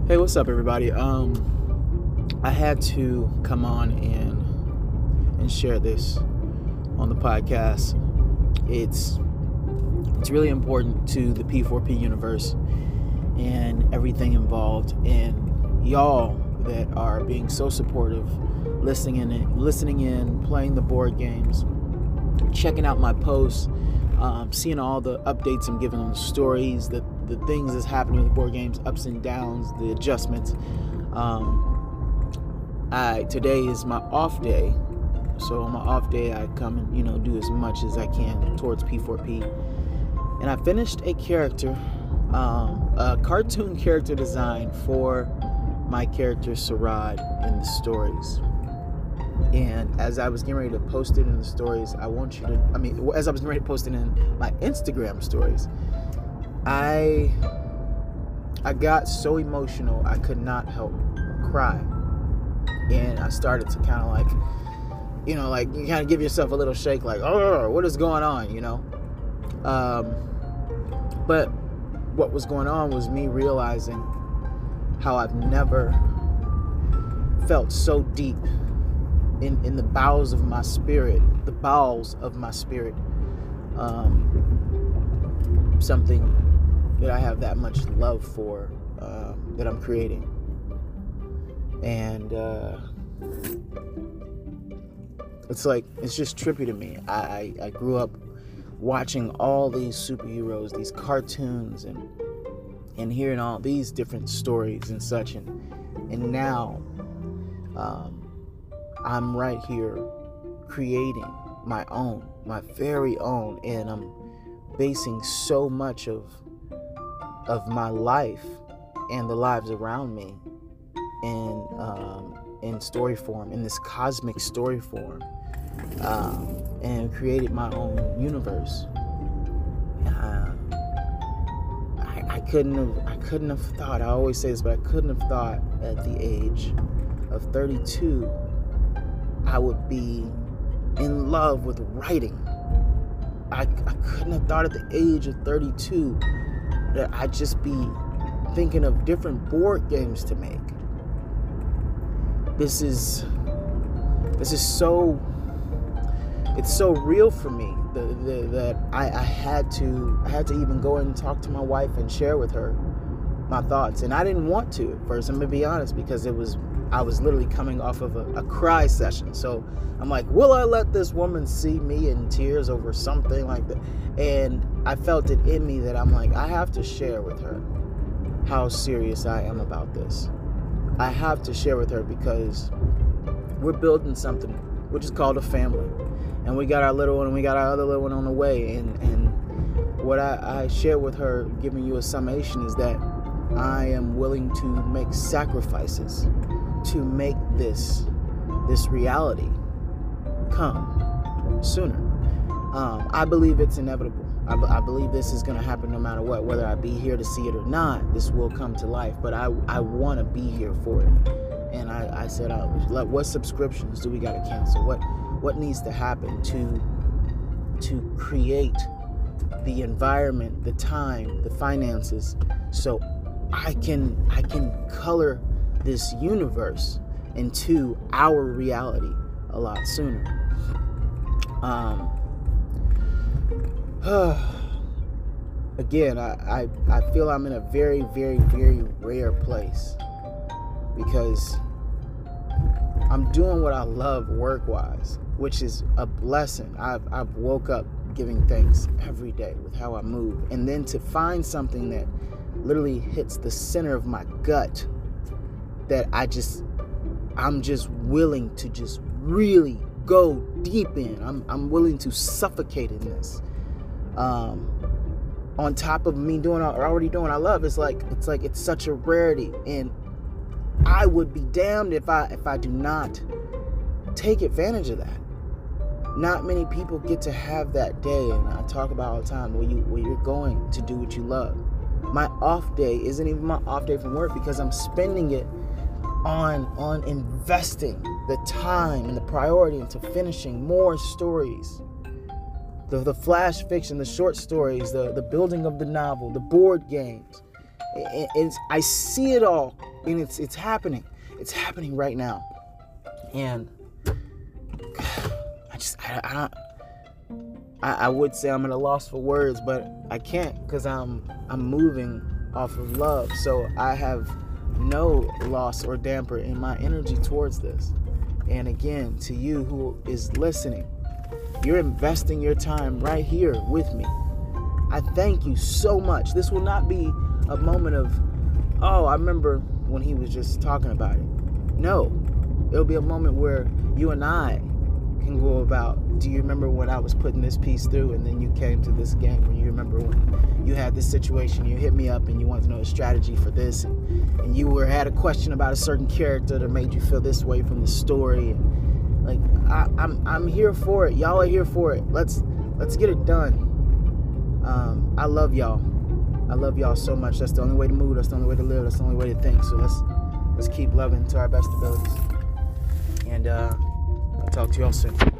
Hey, what's up, everybody? I had to come on and share this on the podcast. It's really important to the P4P universe and everything involved, and y'all that are being so supportive, listening in, playing the board games, checking out my posts, seeing all the updates I'm giving on the stories, the things that's happening with the board games, ups and downs, the adjustments. Today is my off day, so on my off day I come and do as much as I can towards P4P. And I finished a character, a cartoon character design for my character Sarad in the stories. And as I was getting ready to post it in the stories, as I was getting ready to post it in my Instagram stories, I got so emotional I could not help cry. And I started to kind of you kind of give yourself a little shake, like, oh, what is going on, But what was going on was me realizing how I've never felt so deep in the bowels of my spirit, something that I have that much love for, that I'm creating. And it's just trippy to me. I grew up watching all these superheroes, these cartoons, and hearing all these different stories and such, and now I'm right here creating my very own, and I'm basing so much of my life and the lives around me in story form, in this cosmic story form, and created my own universe. I couldn't have thought, I always say this, but I couldn't have thought at the age of 32 I would be in love with writing. I couldn't have thought at the age of 32 that I'd just be thinking of different board games to make. This is so, it's so real for me that I had to even go and talk to my wife and share with her my thoughts. And I didn't want to at first, I'm gonna be honest, because I was literally coming off of a cry session. So I'm like, will I let this woman see me in tears over something like that? And I felt it in me that I'm like, I have to share with her how serious I am about this. I have to share with her because we're building something which is called a family. And we got our little one and we got our other little one on the way. And what I share with her, giving you a summation, is that I am willing to make sacrifices to make this reality come sooner. I believe it's inevitable. I believe this is going to happen no matter what. Whether I be here to see it or not, this will come to life. But I want to be here for it. And I said, what subscriptions do we got to cancel? What needs to happen to create the environment, the time, the finances, so I can color this universe into our reality a lot sooner. Again, I feel I'm in a very, very, very rare place because I'm doing what I love work-wise, which is a blessing. I've woke up giving thanks every day with how I move, and then to find something that literally hits the center of my gut that I'm just willing to just really go deep in. I'm willing to suffocate in this. On top of me already doing what I love, it's such a rarity, and I would be damned if I do not take advantage of that. Not many people get to have that day, and I talk about all the time where you're going to do what you love. My off day isn't even my off day from work because I'm spending it on investing the time and the priority into finishing more stories. The flash fiction, the short stories, the building of the novel, the board games. I see it all And it's happening. It's happening right now. And I would say I'm at a loss for words, but I can't, because I'm moving off of love. So I have no loss or damper in my energy towards this. And again, to you who is listening, you're investing your time right here with me. I thank you so much. This will not be a moment of, oh, I remember when he was just talking about it. No, it'll be a moment where you and I can go about, do you remember when I was putting this piece through and then you came to this game? Or you remember when you had this situation, you hit me up and you wanted to know a strategy for this, and you had a question about a certain character that made you feel this way from the story. And like, I'm here for it. Y'all are here for it. Let's get it done. I love y'all. I love y'all so much. That's the only way to move. That's the only way to live. That's the only way to think. So let's keep loving to our best abilities. And I'll talk to y'all soon.